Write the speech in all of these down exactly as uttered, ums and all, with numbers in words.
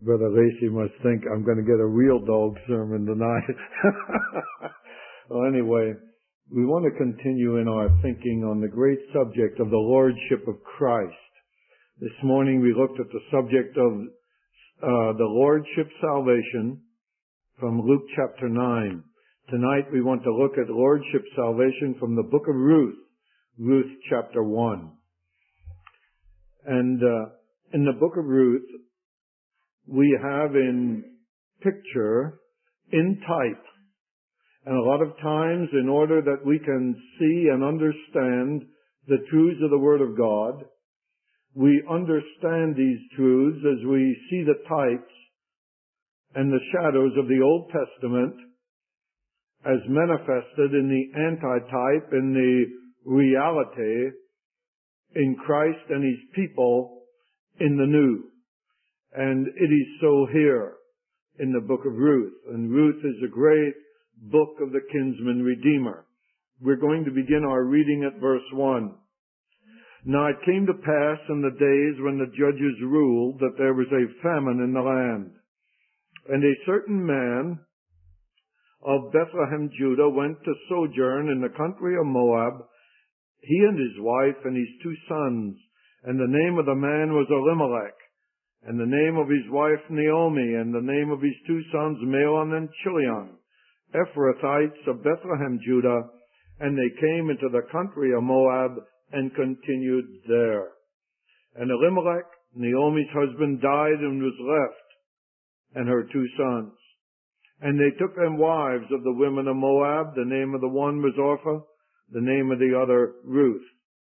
Brother Lacey must think I'm going to get a real dog sermon tonight. Well, anyway, we want to continue in our thinking on the great subject of the Lordship of Christ. This morning we looked at the subject of uh, the Lordship salvation from Luke chapter nine. Tonight we want to look at Lordship salvation from the book of Ruth, Ruth chapter one. And uh, in the book of Ruth, we have in picture, in type, and a lot of times in order that we can see and understand the truths of the Word of God, we understand these truths as we see the types and the shadows of the Old Testament as manifested in the antitype, in the reality in Christ and His people in the New. And it is so here in the book of Ruth. And Ruth is a great book of the kinsman redeemer. We're going to begin our reading at verse one. Now it came to pass in the days when the judges ruled that there was a famine in the land. And a certain man of Bethlehem, Judah, went to sojourn in the country of Moab, he and his wife and his two sons. And the name of the man was Elimelech, and the name of his wife Naomi, and the name of his two sons Mahlon and Chilion, Ephrathites of Bethlehem, Judah, and they came into the country of Moab and continued there. And Elimelech, Naomi's husband, died and was left, and her two sons. And they took them wives of the women of Moab. The name of the one was Orpah, the name of the other Ruth.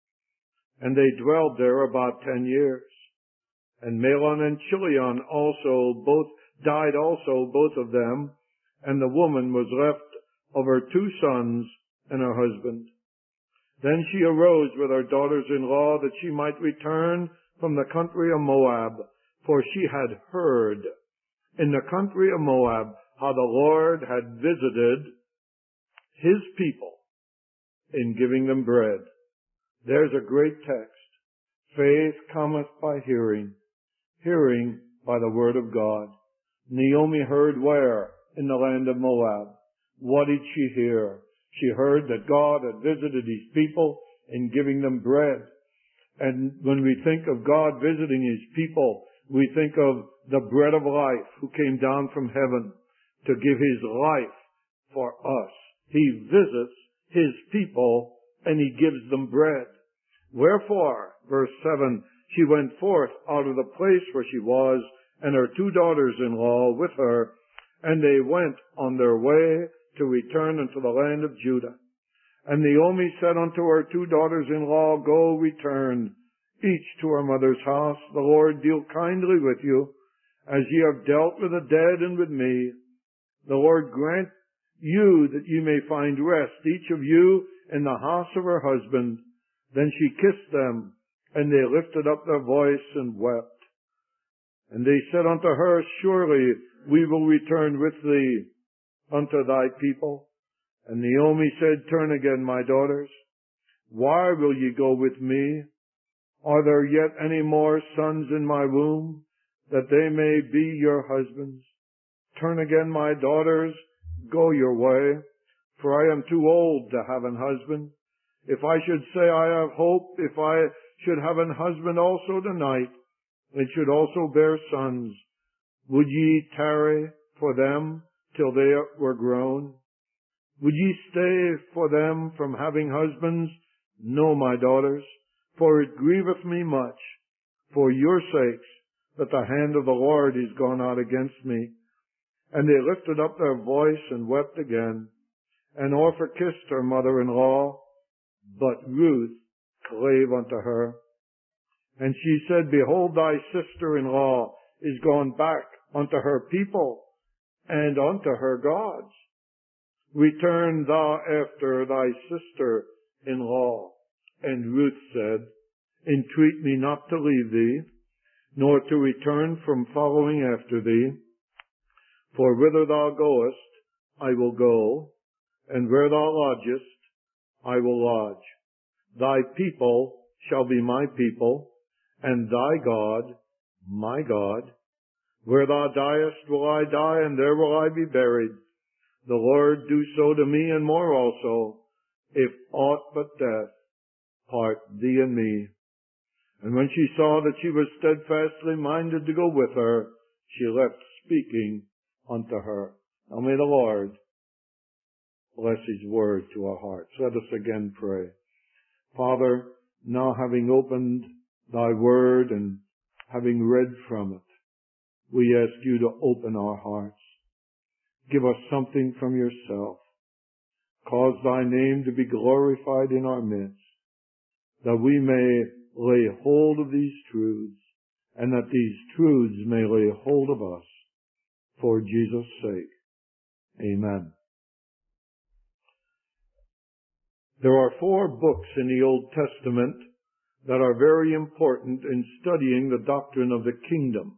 And they dwelled there about ten years. And Mahlon and Chilion also both died also, both of them, and the woman was left of her two sons and her husband. Then she arose with her daughters-in-law that she might return from the country of Moab, for she had heard in the country of Moab how the Lord had visited His people in giving them bread. There's a great text. Faith cometh by hearing, hearing by the word of God. Naomi heard where? In the land of Moab. What did she hear? She heard that God had visited His people in giving them bread. And when we think of God visiting His people, we think of the bread of life who came down from heaven to give His life for us. He visits His people and He gives them bread. Wherefore, verse seven, she went forth out of the place where she was, and her two daughters-in-law with her, and they went on their way to return unto the land of Judah. And Naomi said unto her two daughters-in-law, Go, return, each to her mother's house. The Lord deal kindly with you, as ye have dealt with the dead and with me. The Lord grant you that ye may find rest, each of you in the house of her husband. Then she kissed them, and they lifted up their voice and wept. And they said unto her, Surely we will return with thee unto thy people. And Naomi said, Turn again, my daughters. Why will ye go with me? Are there yet any more sons in my womb, that they may be your husbands? Turn again, my daughters, go your way, for I am too old to have an husband. If I should say I have hope, if I should have an husband also tonight, and should also bear sons, would ye tarry for them till they were grown? Would ye stay for them from having husbands? No, my daughters, for it grieveth me much, for your sakes, that the hand of the Lord is gone out against me. And they lifted up their voice and wept again. And Orpah kissed her mother-in-law, but Ruth clave unto her. And she said, Behold, thy sister-in-law is gone back unto her people and unto her gods. Return thou after thy sister-in-law. And Ruth said, Entreat me not to leave thee, nor to return from following after thee. For whither thou goest, I will go, and where thou lodgest, I will lodge. Thy people shall be my people, and thy God, my God. Where thou diest will I die, and there will I be buried. The Lord do so to me, and more also, if aught but death part thee and me. And when she saw that she was steadfastly minded to go with her, she left speaking unto her. Now may the Lord bless His word to our hearts. Let us again pray. Father, now having opened Thy word and having read from it, we ask You to open our hearts. Give us something from Yourself. Cause Thy name to be glorified in our midst, that we may lay hold of these truths, and that these truths may lay hold of us, for Jesus' sake. Amen. There are four books in the Old Testament that are very important in studying the doctrine of the kingdom.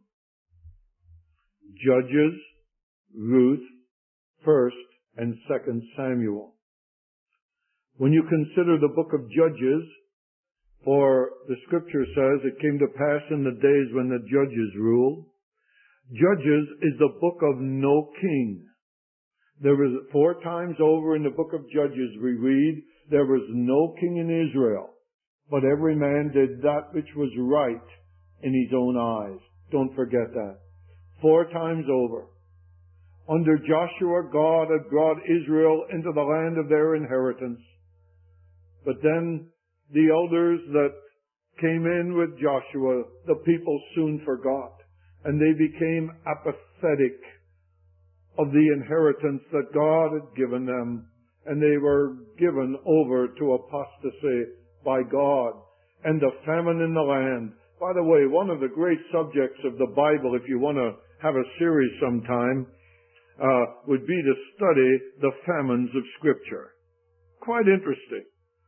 Judges, Ruth, First and Second Samuel. When you consider the book of Judges, for the scripture says it came to pass in the days when the judges ruled. Judges is the book of no king. There was four times over in the book of Judges we read, there was no king in Israel, but every man did that which was right in his own eyes. Don't forget that. Four times over. Under Joshua, God had brought Israel into the land of their inheritance. But then the elders that came in with Joshua, the people soon forgot, and they became apathetic of the inheritance that God had given them, and they were given over to apostasy by God, and the famine in the land. By the way, one of the great subjects of the Bible, if you want to have a series sometime, uh, would be to study the famines of Scripture. Quite interesting.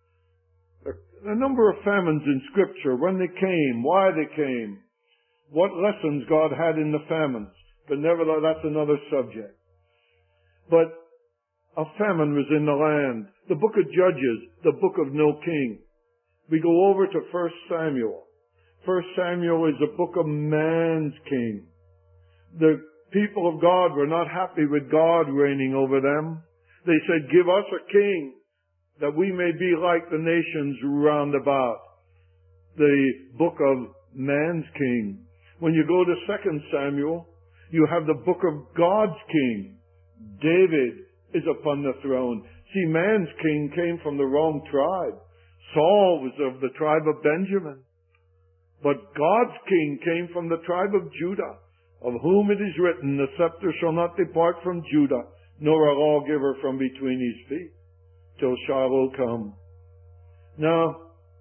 A number of famines in Scripture, when they came, why they came, what lessons God had in the famines. But nevertheless, that's another subject. But a famine was in the land. The book of Judges, the book of no king. We go over to First Samuel. First Samuel is a book of man's king. The people of God were not happy with God reigning over them. They said, give us a king, that we may be like the nations round about. The book of man's king. When you go to Second Samuel, you have the book of God's king. David is upon the throne. See, man's king came from the wrong tribe. Saul was of the tribe of Benjamin. But God's king came from the tribe of Judah, of whom it is written, the scepter shall not depart from Judah, nor a lawgiver from between his feet, till Shiloh come. Now,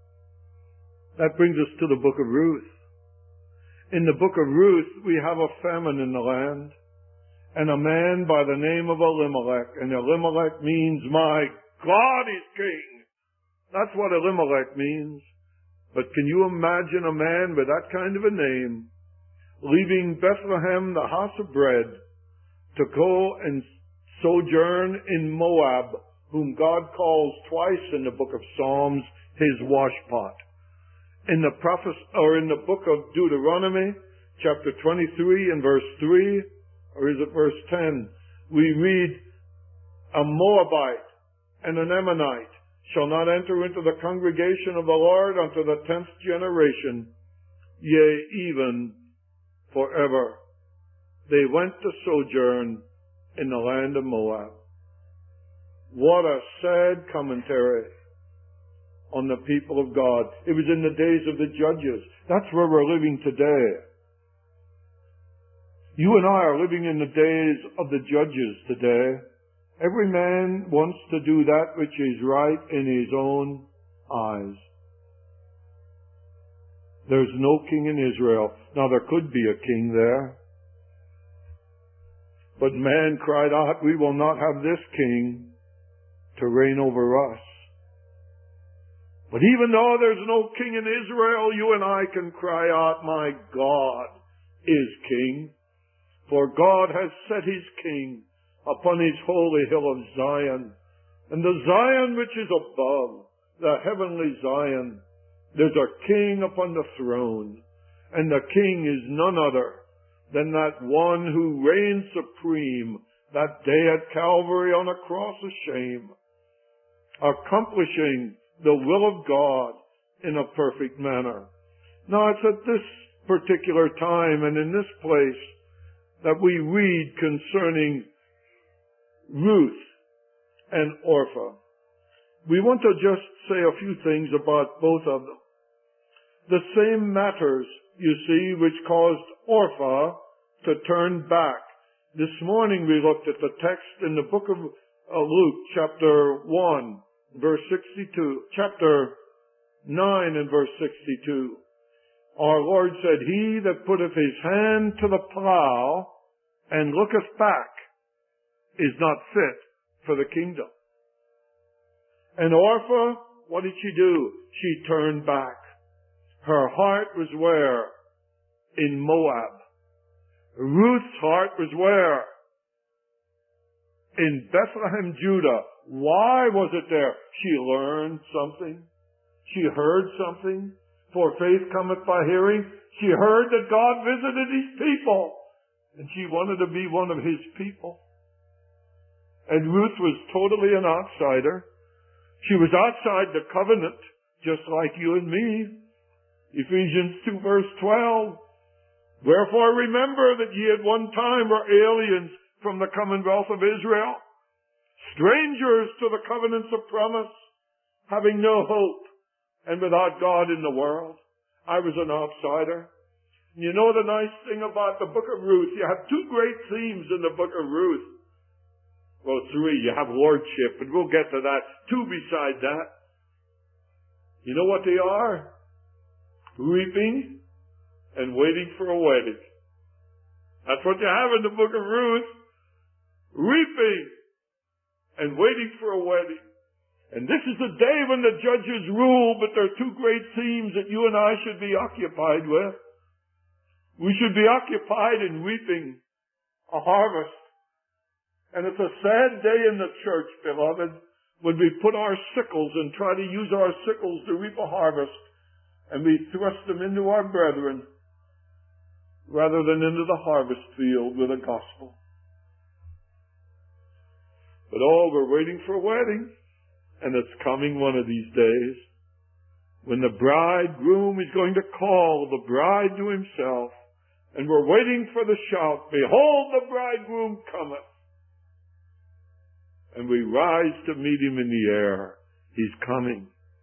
that brings us to the book of Ruth. In the book of Ruth, we have a famine in the land, and a man by the name of Elimelech, and Elimelech means, my God is king. That's what Elimelech means. But can you imagine a man with that kind of a name leaving Bethlehem, the house of bread, to go and sojourn in Moab, whom God calls twice in the book of Psalms his washpot? In the prophet, or in the book of Deuteronomy, chapter twenty-three and verse three, or is it verse ten? We read, a Moabite and an Ammonite shall not enter into the congregation of the Lord unto the tenth generation, yea, even forever. They went to sojourn in the land of Moab. What a sad commentary on the people of God. It was in the days of the judges. That's where we're living today. You and I are living in the days of the judges today. Every man wants to do that which is right in his own eyes. There's no king in Israel. Now there could be a king there. But man cried out, we will not have this king to reign over us. But even though there's no king in Israel, you and I can cry out, my God is king. For God has set his king upon his holy hill of Zion. And the Zion which is above, the heavenly Zion, there's a king upon the throne. And the king is none other than that one who reigned supreme that day at Calvary on a cross of shame, accomplishing the will of God in a perfect manner. Now it's at this particular time and in this place that we read concerning Ruth and Orpah. We want to just say a few things about both of them. The same matters, you see, which caused Orpah to turn back. This morning we looked at the text in the book of Luke, chapter one, verse sixty-two, chapter nine and verse sixty-two. Our Lord said, "He that putteth his hand to the plow and looketh back is not fit for the kingdom." And Orpah, what did she do? She turned back. Her heart was where? In Moab. Ruth's heart was where? In Bethlehem, Judah. Why was it there? She learned something. She heard something. For faith cometh by hearing. She heard that God visited his people. And she wanted to be one of his people. And Ruth was totally an outsider. She was outside the covenant, just like you and me. Ephesians two verse twelve. "Wherefore remember that ye at one time were aliens from the commonwealth of Israel, strangers to the covenants of promise, having no hope, and without God in the world." I was an outsider. You know the nice thing about the book of Ruth, you have two great themes in the book of Ruth. Well, three. You have lordship, and we'll get to that. Two beside that. You know what they are? Reaping and waiting for a wedding. That's what you have in the book of Ruth. Reaping and waiting for a wedding. And this is the day when the judges rule, but there are two great themes that you and I should be occupied with. We should be occupied in reaping a harvest. And it's a sad day in the church, beloved, when we put our sickles and try to use our sickles to reap a harvest, and we thrust them into our brethren rather than into the harvest field with the gospel. But oh, we're waiting for a wedding, and it's coming one of these days when the bridegroom is going to call the bride to himself, and we're waiting for the shout, "Behold, the bridegroom cometh." And we rise to meet him in the air. He's coming.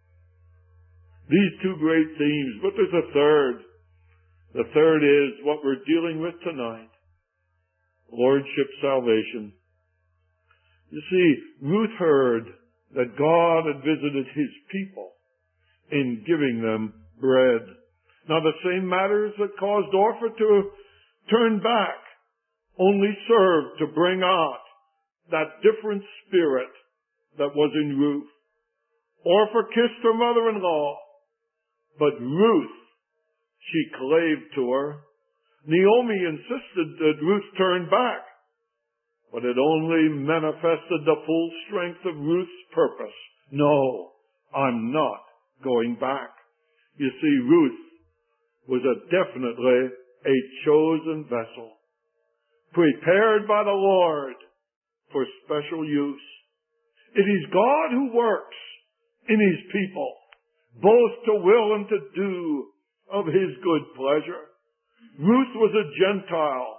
These two great themes, but there's a third. The third is what we're dealing with tonight. Lordship salvation. You see, Ruth heard that God had visited his people in giving them bread. Now the same matters that caused Orpah to turn back only served to bring out that different spirit that was in Ruth. Orpah kissed her mother-in-law, but Ruth, she clave to her. Naomi insisted that Ruth turn back, but it only manifested the full strength of Ruth's purpose. No, I'm not going back. You see, Ruth was a definitely a chosen vessel, prepared by the Lord for special use. It is God who works in his people, both to will and to do of his good pleasure. Ruth was a Gentile,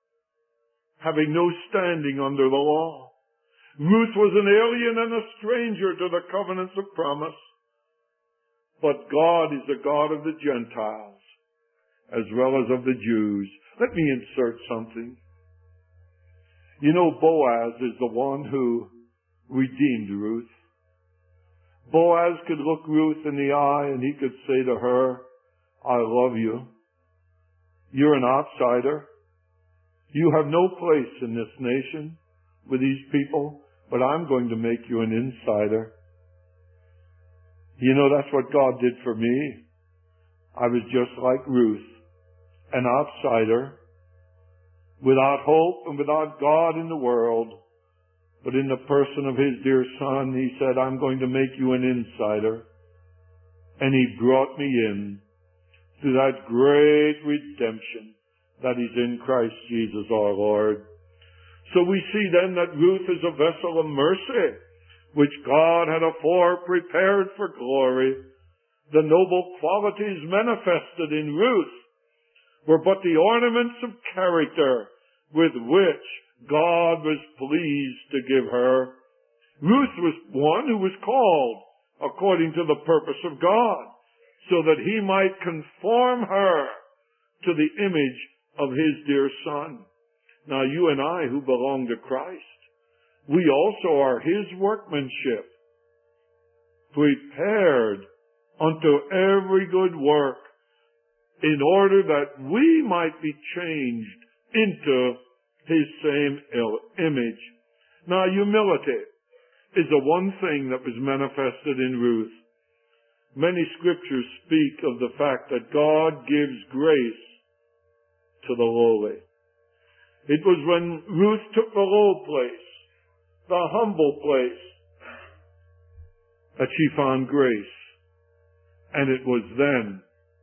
having no standing under the law. Ruth was an alien and a stranger to the covenants of promise. But God is the God of the Gentiles, as well as of the Jews. Let me insert something. You know, Boaz is the one who redeemed Ruth. Boaz could look Ruth in the eye and he could say to her, "I love you. You're an outsider. You have no place in this nation with these people, but I'm going to make you an insider." You know, that's what God did for me. I was just like Ruth, an outsider, without hope and without God in the world. But in the person of his dear Son, he said, "I'm going to make you an insider." And he brought me in through that great redemption that is in Christ Jesus our Lord. So we see then that Ruth is a vessel of mercy, which God had afore prepared for glory. The noble qualities manifested in Ruth were but the ornaments of character with which God was pleased to give her. Ruth was one who was called according to the purpose of God, so that he might conform her to the image of his dear Son. Now you and I who belong to Christ, we also are his workmanship, prepared unto every good work, in order that we might be changed into his same image. Now humility is the one thing that was manifested in Ruth. Many scriptures speak of the fact that God gives grace to the lowly. It was when Ruth took the low place, the humble place, that she found grace. And it was then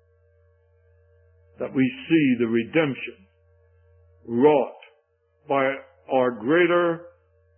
that we see the redemption wrought by our greater,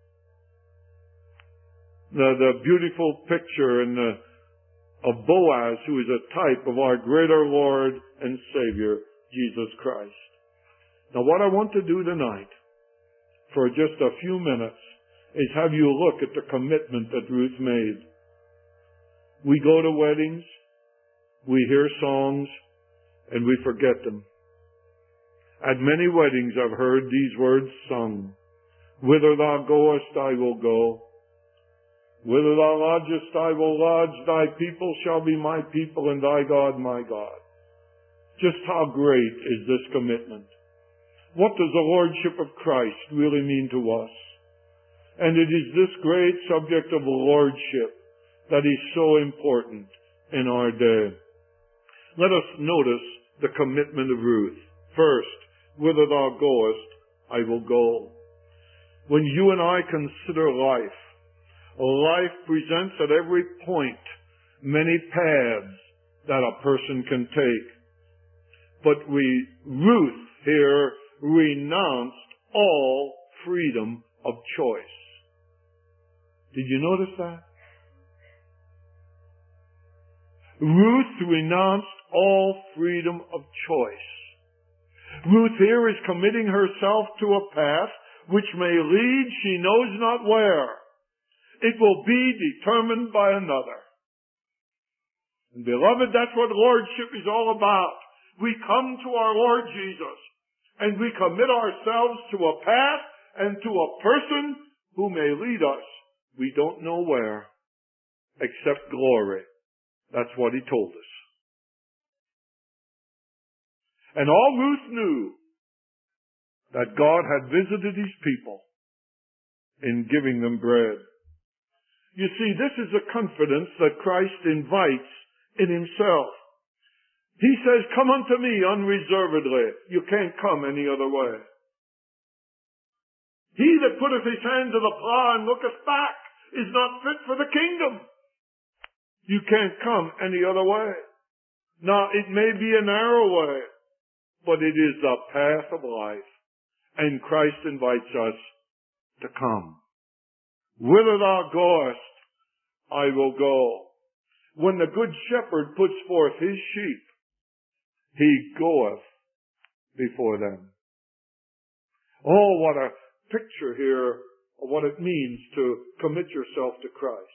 the, the beautiful picture in the, of Boaz, who is a type of our greater Lord and Savior, Jesus Christ. Now what I want to do tonight, for just a few minutes, is have you look at the commitment that Ruth made. We go to weddings, we hear songs, and we forget them. At many weddings I've heard these words sung. Whither thou goest, I will go. Whither thou lodgest, I will lodge. Thy people shall be my people, and thy God my God. Just how great is this commitment? What does the Lordship of Christ really mean to us? And it is this great subject of Lordship that is so important in our day. Let us notice the commitment of Ruth. First, whither thou goest, I will go. When you and I consider life, life presents at every point many paths that a person can take. But we, Ruth here, renounced all freedom of choice. Did you notice that? Ruth renounced all freedom of choice. Ruth here is committing herself to a path which may lead she knows not where. It will be determined by another. And beloved, that's what lordship is all about. We come to our Lord Jesus and we commit ourselves to a path and to a person who may lead us. We don't know where, except glory. That's what he told us. And all Ruth knew that God had visited his people in giving them bread. You see, this is a confidence that Christ invites in himself. He says, come unto me unreservedly. You can't come any other way. He that putteth his hand to the plow and looketh back is not fit for the kingdom. You can't come any other way. Now, it may be a narrow way, but it is the path of life. And Christ invites us to come. Whither thou goest, I will go. When the good shepherd puts forth his sheep, he goeth before them. Oh, what a picture here of what it means to commit yourself to Christ.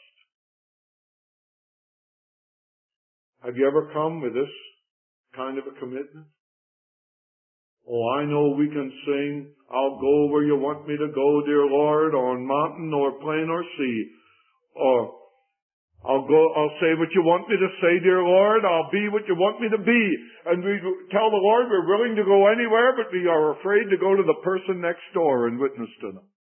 Have you ever come with this kind of a commitment? Oh, I know we can sing, I'll go where you want me to go, dear Lord, on mountain or plain or sea. Or, I'll go, I'll say what you want me to say, dear Lord, I'll be what you want me to be. And we tell the Lord we're willing to go anywhere, but we are afraid to go to the person next door and witness to them.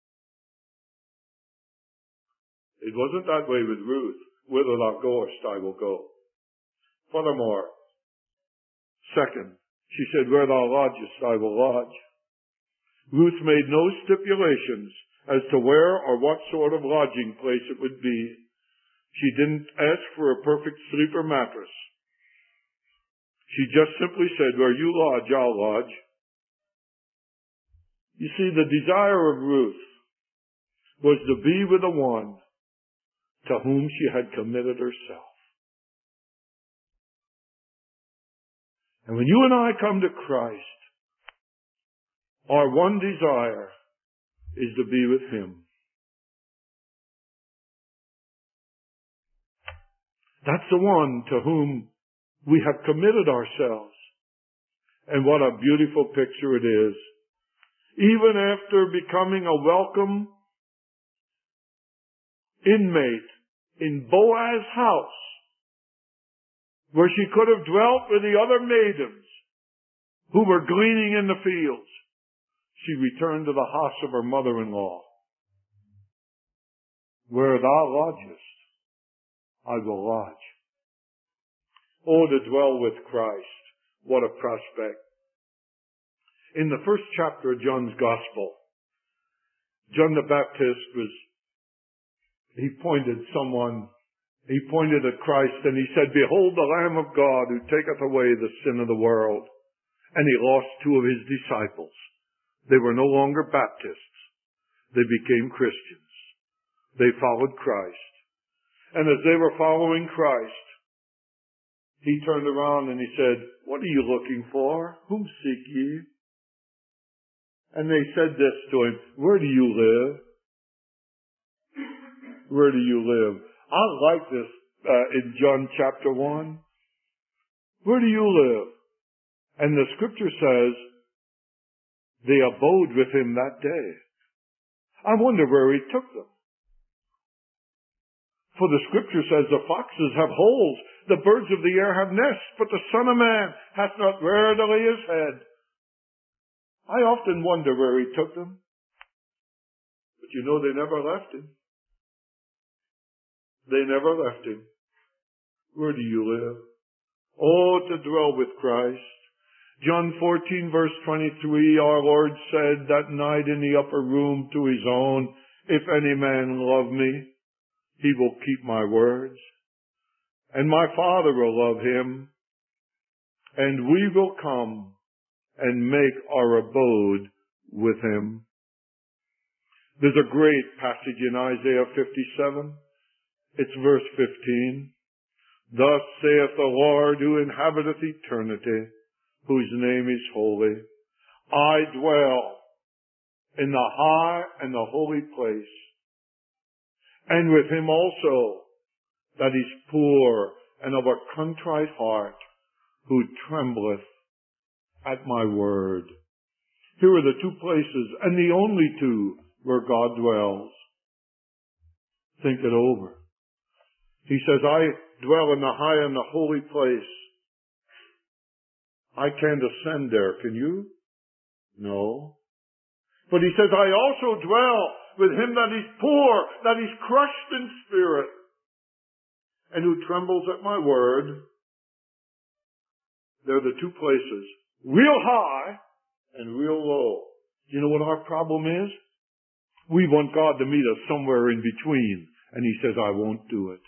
It wasn't that way with Ruth. Whither thou goest, I will go. Furthermore, second, she said, where thou lodgest, I will lodge. Ruth made no stipulations as to where or what sort of lodging place it would be. She didn't ask for a perfect sleeper mattress. She just simply said, where you lodge, I'll lodge. You see, the desire of Ruth was to be with the one to whom she had committed herself. And when you and I come to Christ, our one desire is to be with Him. That's the one to whom we have committed ourselves. And what a beautiful picture it is. Even after becoming a welcome inmate in Boaz's house, where she could have dwelt with the other maidens who were gleaning in the fields, she returned to the house of her mother-in-law. Where thou lodgest, I will lodge. Oh, to dwell with Christ. What a prospect. In the first chapter of John's Gospel, John the Baptist was, he pointed someone, he pointed at Christ and he said, "Behold the Lamb of God who taketh away the sin of the world." And he lost two of his disciples. They were no longer Baptists. They became Christians. They followed Christ. And as they were following Christ, he turned around and he said, "What are you looking for? Whom seek ye?" And they said this to him, "Where do you live? Where do you live?" I like this uh, in John chapter one. Where do you live? And the scripture says, they abode with him that day. I wonder where he took them. For the scripture says, the foxes have holes, the birds of the air have nests, but the Son of Man hath not where to lay his head. I often wonder where he took them. But you know, they never left him. They never left him. Where do you live? Oh, to dwell with Christ. John fourteen verse twenty-three, our Lord said that night in the upper room to his own, "If any man love me, he will keep my words, and my Father will love him, and we will come and make our abode with him." There's a great passage in Isaiah fifty-seven. It's verse fifteen. "Thus saith the Lord who inhabiteth eternity, whose name is holy. I dwell in the high and the holy place, and with him also that is poor and of a contrite heart, who trembleth at my word." Here are the two places, and the only two, where God dwells. Think it over. He says, "I dwell in the high and the holy place." I can't ascend there, can you? No. But he says, "I also dwell with him that is poor, that is crushed in spirit, and who trembles at my word." They're the two places, real high and real low. You know what our problem is? We want God to meet us somewhere in between, and he says, "I won't do it."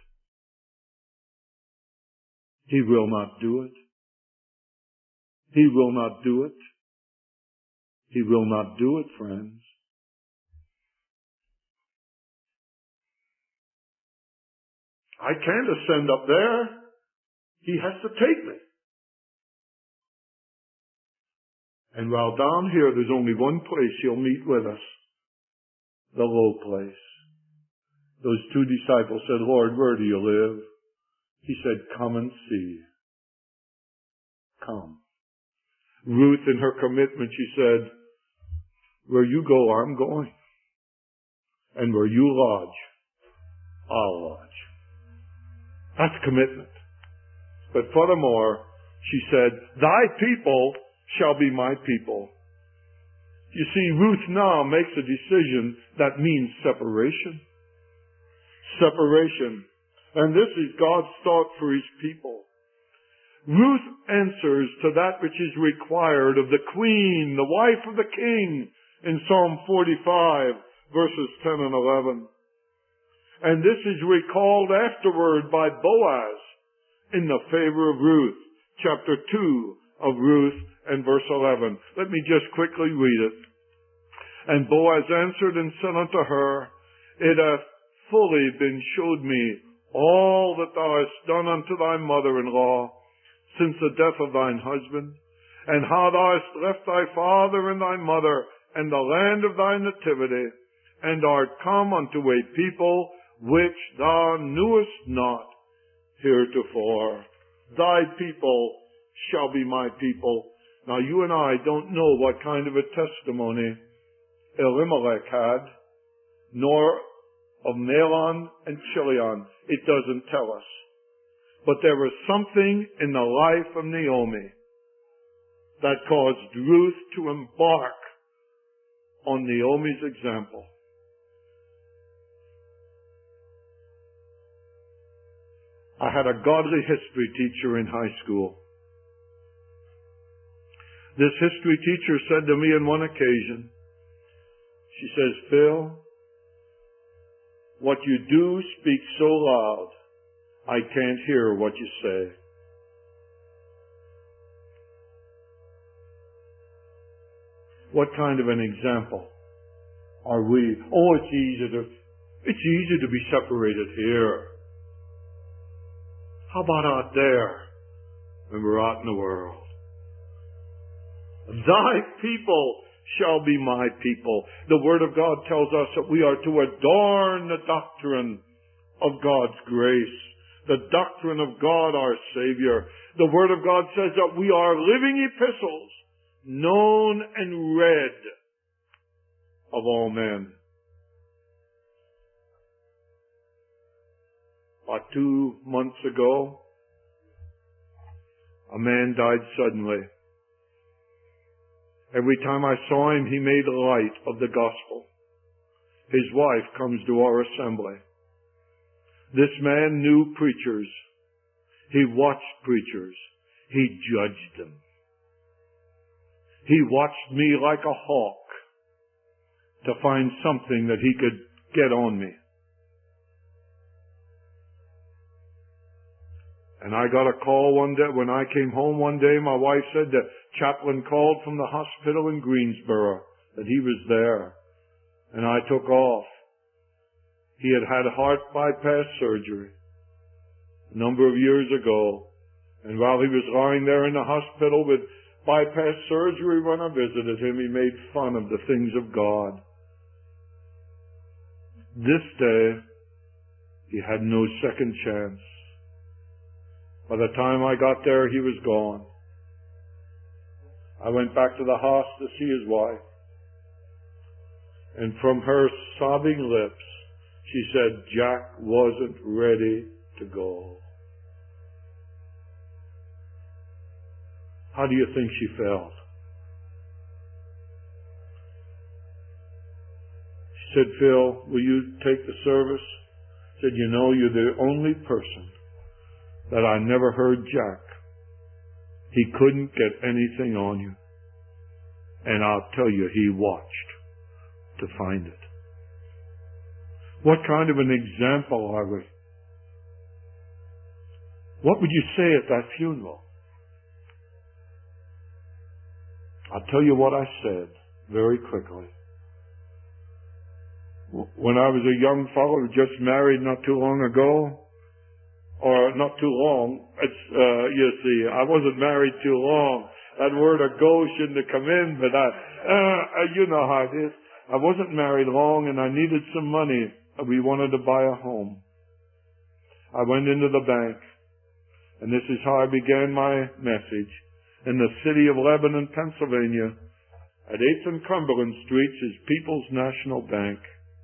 He will not do it. He will not do it. He will not do it, friends. I can't ascend up there. He has to take me. And while down here, there's only one place he'll meet with us. The low place. Those two disciples said, "Lord, where do you live?" He said, "Come and see." Come. Ruth, in her commitment, she said, "Where you go, I'm going. And where you lodge, I'll lodge." That's commitment. But furthermore, she said, "Thy people shall be my people." You see, Ruth now makes a decision that means separation. Separation. And this is God's thought for his people. Ruth answers to that which is required of the queen, the wife of the king, in Psalm forty-five, verses ten and eleven. And this is recalled afterward by Boaz in the favor of Ruth, chapter two of Ruth and verse eleven. Let me just quickly read it. And Boaz answered and said unto her, It hath fully been showed me all that thou hast done unto thy mother-in-law since the death of thine husband, and how thou hast left thy father and thy mother and the land of thy nativity, and art come unto a people which thou knewest not heretofore. Thy people shall be my people. Now you and I don't know what kind of a testimony Elimelech had, nor of Mahlon and Chilion. It doesn't tell us. But there was something in the life of Naomi that caused Ruth to embark on Naomi's example. I had a godly history teacher in high school. This history teacher said to me on one occasion, she says, Phil, what you do speaks so loud, I can't hear what you say. What kind of an example are we? Oh, it's easy to, it's easy to be separated here. How about out there when we're out in the world? Thy people shall be my people. The Word of God tells us that we are to adorn the doctrine of God's grace, the doctrine of God our Savior. The Word of God says that we are living epistles, known and read of all men. About two months ago, a man died suddenly. Every time I saw him, he made light of the gospel. His wife comes to our assembly. This man knew preachers. He watched preachers. He judged them. He watched me like a hawk to find something that he could get on me. And I got a call one day, when I came home one day, my wife said the chaplain called from the hospital in Greensboro, that he was there. And I took off. He had had heart bypass surgery a number of years ago. And while he was lying there in the hospital with bypass surgery, when I visited him, he made fun of the things of God. This day, he had no second chance. By the time I got there, he was gone. I went back to the house to see his wife. And from her sobbing lips, she said, Jack wasn't ready to go. How do you think she felt? She said, Phil, will you take the service? She said, you know, you're the only person that I never heard Jack. He couldn't get anything on you. And I'll tell you, he watched to find it. What kind of an example are we? What would you say at that funeral? I'll tell you what I said very quickly. When I was a young fellow just married not too long ago, or not too long, it's, uh, you see, I wasn't married too long. That word ago shouldn't have come in, but I, uh, you know how it is. I wasn't married long and I needed some money. We wanted to buy a home. I went into the bank, and this is how I began my message. In the city of Lebanon, Pennsylvania, at eighth and Cumberland Streets is People's National Bank.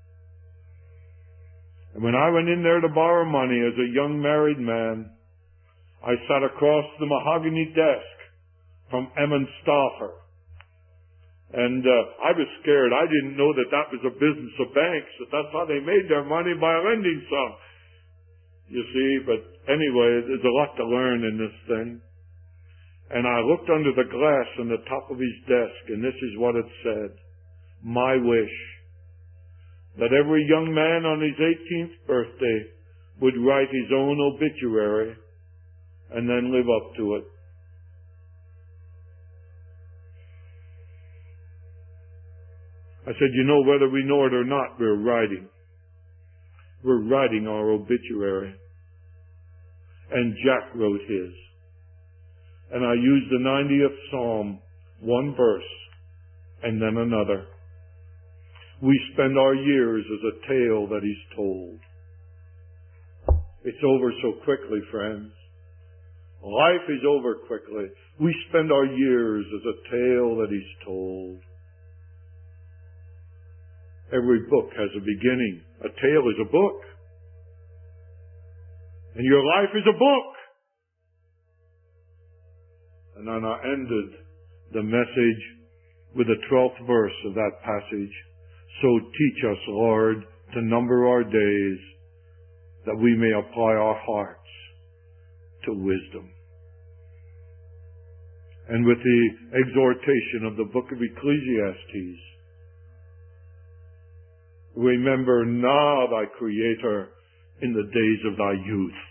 And when I went in there to borrow money as a young married man, I sat across the mahogany desk from Emmons Stauffer. And uh, I was scared. I didn't know that that was a business of banks, that that's how they made their money, by lending some. You see, but anyway, there's a lot to learn in this thing. And I looked under the glass on the top of his desk, and this is what it said. My wish. That every young man on his eighteenth birthday would write his own obituary and then live up to it. I said, you know, whether we know it or not, we're writing. We're writing our obituary. And Jack wrote his. And I used the ninetieth Psalm, one verse, and then another. We spend our years as a tale that he's told. It's over so quickly, friends. Life is over quickly. We spend our years as a tale that he's told. Every book has a beginning. A tale is a book. And your life is a book. And then I ended the message with the twelfth verse of that passage. So teach us, Lord, to number our days, that we may apply our hearts to wisdom. And with the exhortation of the book of Ecclesiastes, remember now thy Creator in the days of thy youth.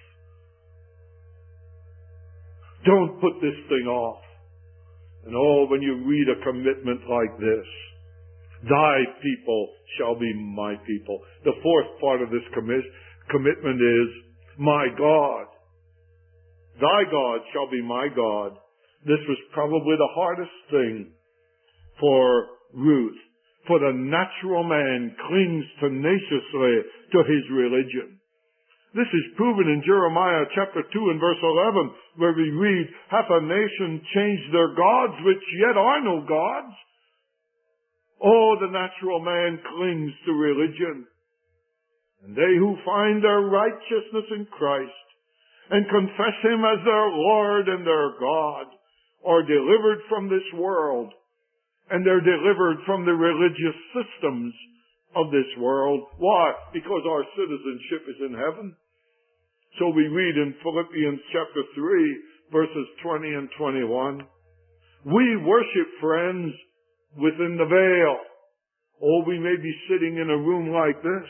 Don't put this thing off. And oh, when you read a commitment like this, thy people shall be my people. The fourth part of this commit, commitment is, my God. Thy God shall be my God. This was probably the hardest thing for Ruth. For the natural man clings tenaciously to his religion. This is proven in Jeremiah chapter two and verse eleven, where we read, hath a nation changed their gods, which yet are no gods? Oh, the natural man clings to religion. And they who find their righteousness in Christ and confess him as their Lord and their God are delivered from this world, and they're delivered from the religious systems of this world. Why? Because our citizenship is in heaven. So we read in Philippians chapter three, verses twenty and twenty-one, we worship, friends, within the veil. Oh, we may be sitting in a room like this,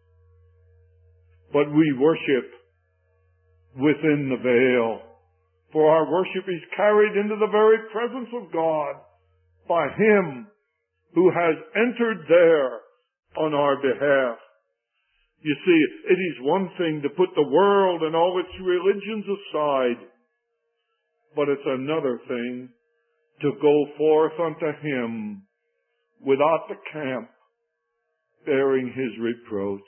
but we worship within the veil. For our worship is carried into the very presence of God by him who has entered there on our behalf. You see, it is one thing to put the world and all its religions aside, but it's another thing to go forth unto him without the camp, bearing his reproach.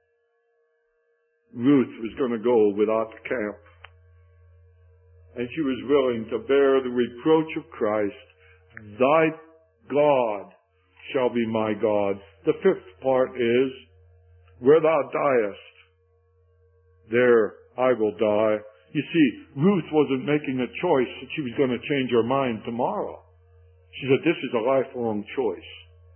Ruth was going to go without the camp, and she was willing to bear the reproach of Christ. Thy God shall be my God. The fifth part is, where thou diest, there I will die. You see, Ruth wasn't making a choice that she was going to change her mind tomorrow. She said, this is a lifelong choice.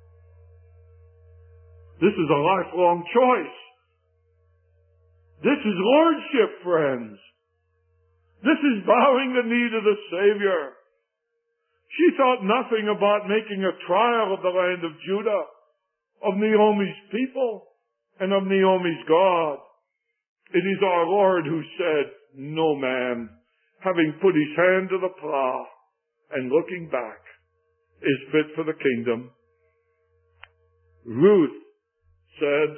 This is a lifelong choice. This is lordship, friends. This is bowing the knee to the Savior. She thought nothing about making a trial of the land of Judah, of Naomi's people, and of Naomi's God. It is our Lord who said, no man, having put his hand to the plow and looking back, is fit for the kingdom. Ruth said,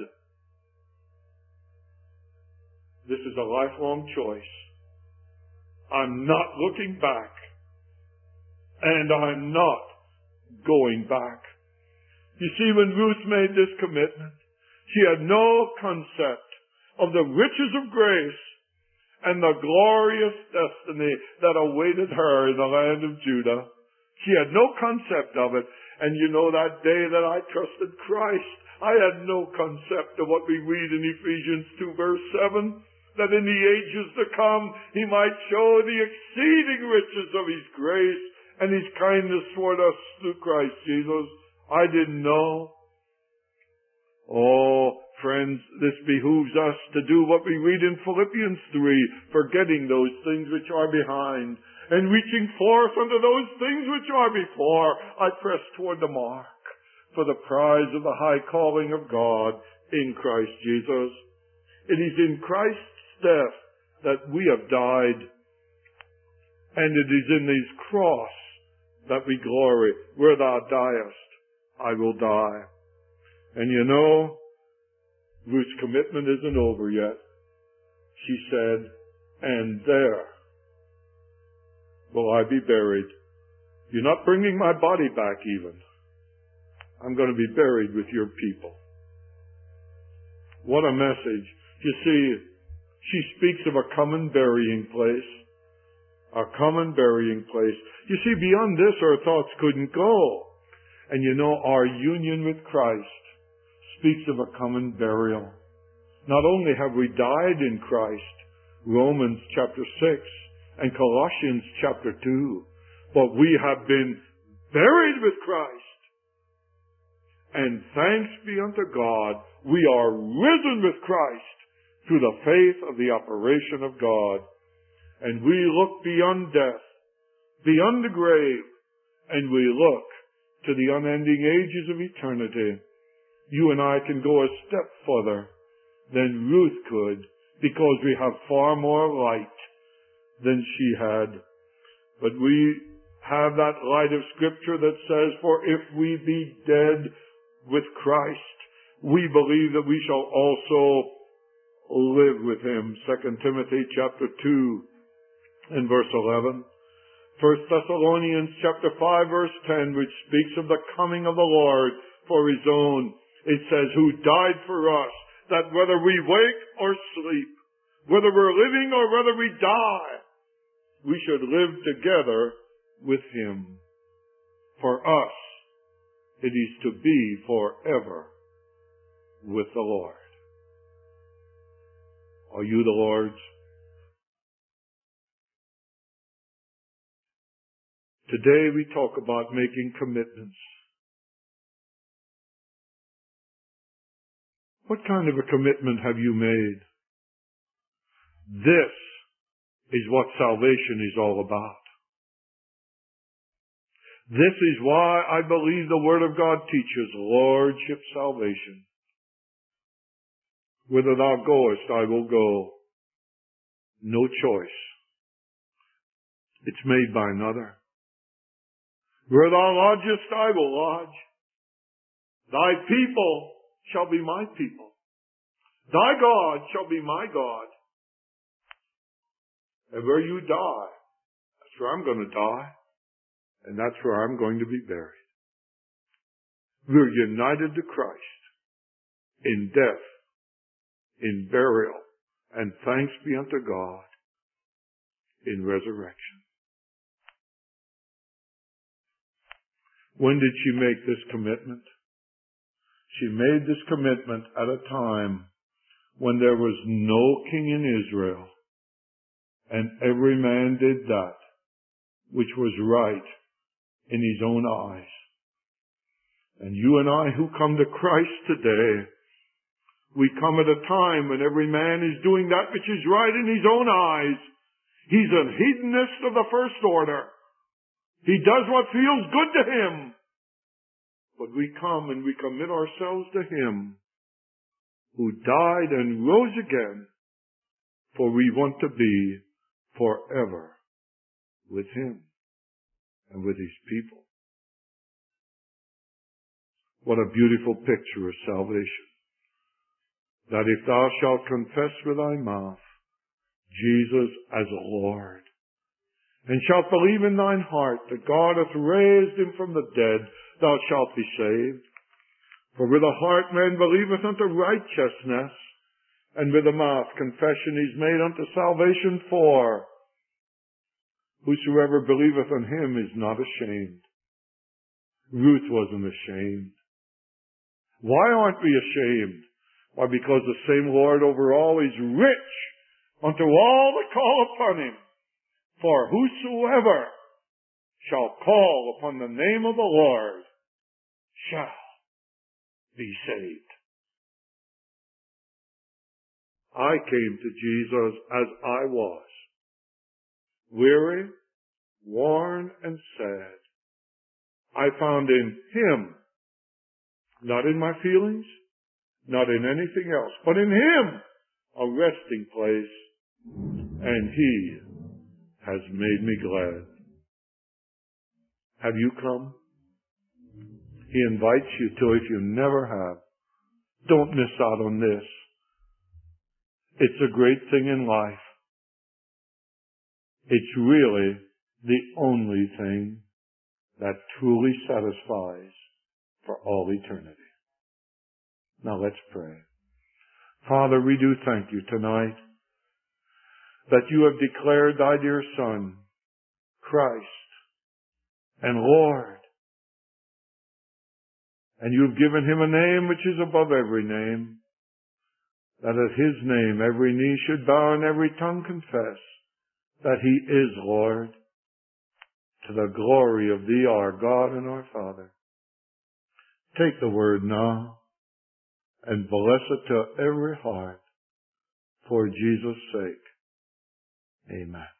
this is a lifelong choice. I'm not looking back, and I'm not going back. You see, when Ruth made this commitment, she had no concept of the riches of grace and the glorious destiny that awaited her in the land of Judah. She had no concept of it. And you know, that day that I trusted Christ, I had no concept of what we read in Ephesians two verse seven, that in the ages to come he might show the exceeding riches of his grace and his kindness toward us through Christ Jesus. I didn't know. Oh, friends, this behooves us to do what we read in Philippians three, forgetting those things which are behind, and reaching forth unto those things which are before. I press toward the mark for the prize of the high calling of God in Christ Jesus. It is in Christ's death that we have died, and it is in his cross that we glory. Where thou diest, I will die. And you know, Ruth's commitment isn't over yet. She said, and there will I be buried. You're not bringing my body back even. I'm going to be buried with your people. What a message. You see, she speaks of a common burying place. A common burying place. You see, beyond this, our thoughts couldn't go. And you know, our union with Christ speaks of a common burial. Not only have we died in Christ, Romans chapter six and Colossians chapter two, but we have been buried with Christ. And thanks be unto God, we are risen with Christ through the faith of the operation of God. And we look beyond death, beyond the grave, and we look to the unending ages of eternity. You and I can go a step further than Ruth could, because we have far more light than she had. But we have that light of Scripture that says, for if we be dead with Christ, we believe that we shall also live with Him. Second Timothy chapter two and verse eleven. First Thessalonians chapter five verse ten, which speaks of the coming of the Lord for His own. It says, who died for us, that whether we wake or sleep, whether we're living or whether we die, we should live together with Him. For us, it is to be forever with the Lord. Are you the Lord's? Today we talk about making commitments. What kind of a commitment have you made? This is what salvation is all about. This is why I believe the Word of God teaches Lordship salvation. Whither thou goest, I will go. No choice. It's made by another. Where thou lodgest, I will lodge. Thy people shall be my people. Thy God shall be my God. And where you die, that's where I'm going to die. And that's where I'm going to be buried. We're united to Christ in death, in burial, and thanks be unto God in resurrection. When did she make this commitment? She made this commitment at a time when there was no king in Israel, and every man did that which was right in his own eyes. And you and I who come to Christ today, we come at a time when every man is doing that which is right in his own eyes. He's a hedonist of the first order. He does what feels good to him. But we come and we commit ourselves to Him who died and rose again, for we want to be forever with Him and with His people. What a beautiful picture of salvation. That if thou shalt confess with thy mouth Jesus as Lord, and shalt believe in thine heart that God hath raised Him from the dead, thou shalt be saved. For with the heart man believeth unto righteousness, and with the mouth confession is made unto salvation. For whosoever believeth on Him is not ashamed. Ruth wasn't ashamed. Why aren't we ashamed? Why, because the same Lord over all is rich unto all that call upon Him. For whosoever shall call upon the name of the Lord shall be saved. I came to Jesus as I was, weary, worn, and sad. I found in Him, not in my feelings, not in anything else, but in Him, a resting place, and He has made me glad. Have you come? He invites you to, if you never have. Don't miss out on this. It's a great thing in life. It's really the only thing that truly satisfies for all eternity. Now let's pray. Father, we do thank you tonight that you have declared thy dear Son, Christ, and Lord, and you have given him a name which is above every name, that at his name every knee should bow and every tongue confess that he is Lord, to the glory of thee, our God and our Father. Take the word now and bless it to every heart for Jesus' sake. Amen.